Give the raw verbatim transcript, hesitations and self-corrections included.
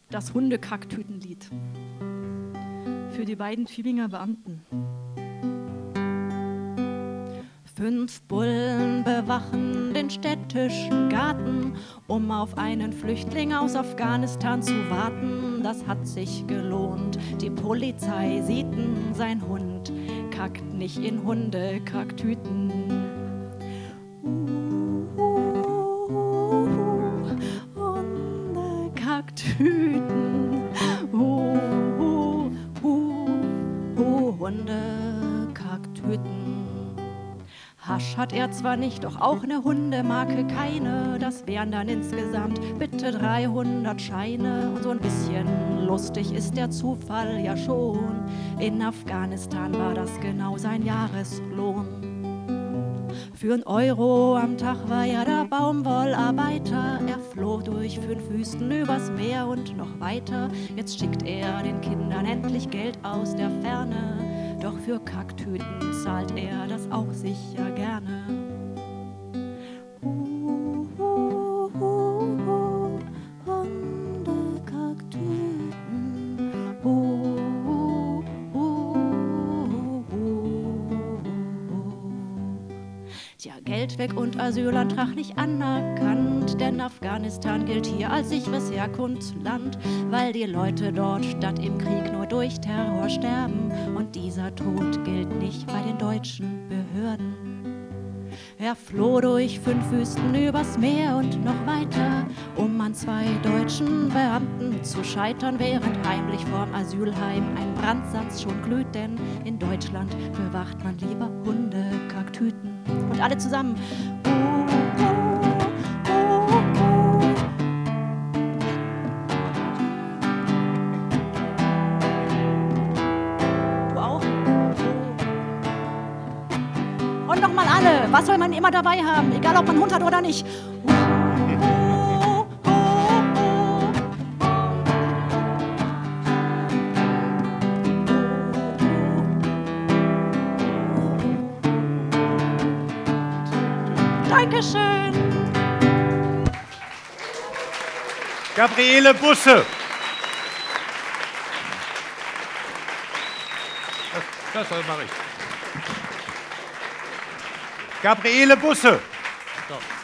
Das Hundekacktütenlied für die beiden Tübinger Beamten. Fünf Bullen bewachen den städtischen Garten, um auf einen Flüchtling aus Afghanistan zu warten. Das hat sich gelohnt. Die Polizei sieht, sein Hund kackt nicht in Hundekacktüten. Hundekacktüten. Uh, uh, uh, uh, Hundekacktüten. Hasch hat er zwar nicht, doch auch eine Hundemarke keine. Das wären dann insgesamt bitte dreihundert Scheine. Und so ein bisschen lustig ist der Zufall ja schon. In Afghanistan war das genau sein Jahreslohn. Für einen Euro am Tag war er der Baumwollarbeiter. Er floh durch fünf Wüsten übers Meer und noch weiter. Jetzt schickt er den Kindern endlich Geld aus der Ferne. Doch für Kacktüten zahlt er das auch sicher gerne. Uh, uh, uh, uh, Hundekacktüten. Uh, uh, uh, uh, uh. Tja, Geld weg und Asylantrag nicht anerkannt, denn Afghanistan gilt hier als sicheres Herkunftsland, weil die Leute dort statt im Krieg nur durch Terror sterben und dieser Tod gilt nicht bei den deutschen Behörden. Er floh durch fünf Wüsten übers Meer und noch weiter, um an zwei deutschen Beamten zu scheitern, während heimlich vorm Asylheim ein Brandsatz schon glüht, denn in Deutschland bewacht man lieber Hundekacktüten. Und alle zusammen. Uh, uh, uh, uh. Du auch? Und nochmal alle. Was soll man immer dabei haben? Egal, ob man einen Hund hat oder nicht. Uh, uh, uh, uh. Dankeschön. Gabriele Busse. Das, das mache ich. Gabriele Busse. So.